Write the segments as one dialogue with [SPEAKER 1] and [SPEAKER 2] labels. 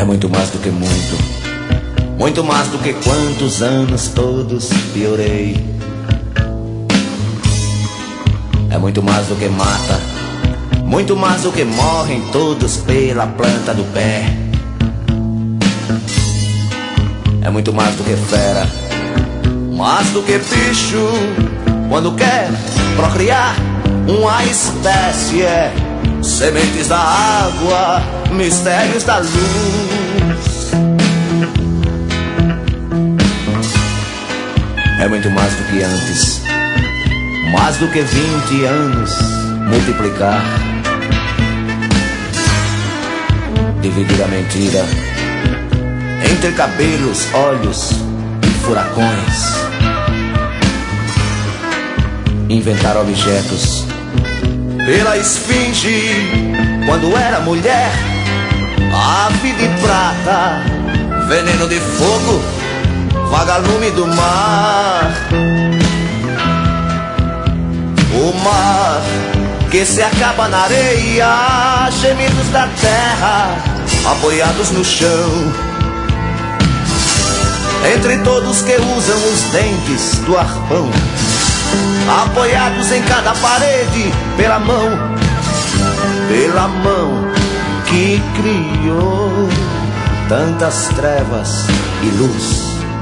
[SPEAKER 1] muito mais do que muito, muito mais do que quantos anos todos piorei. É muito mais do que mata, muito mais do que morrem todos pela planta do pé. É muito mais do que fera, mais do que bicho, quando quer procriar uma espécie. Sementes da água, mistérios da luz. É muito mais do que antes, mais do que 20 anos multiplicar, dividir a mentira entre cabelos, olhos e furacões, inventar objetos pela esfinge, quando era mulher, ave de prata, veneno de fogo, vagalume do mar. O mar que se acaba na areia, gemidos da terra, apoiados no chão, entre todos que usam os dentes do arpão, apoiados em cada parede pela mão que criou tantas trevas e luz.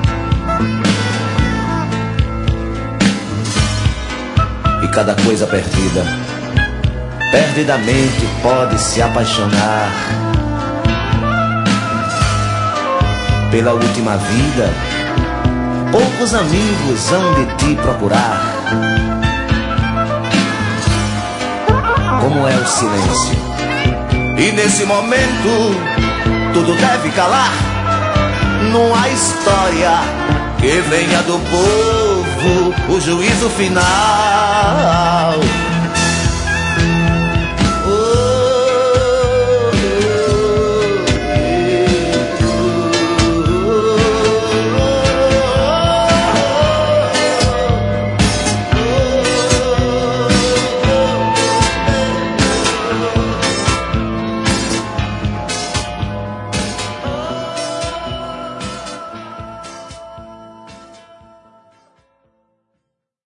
[SPEAKER 1] E cada coisa perdida, perdidamente pode se apaixonar pela última vida. Poucos amigos hão de te procurar. Como é o silêncio, e nesse momento tudo deve calar. Não há história que venha do povo, o juízo final.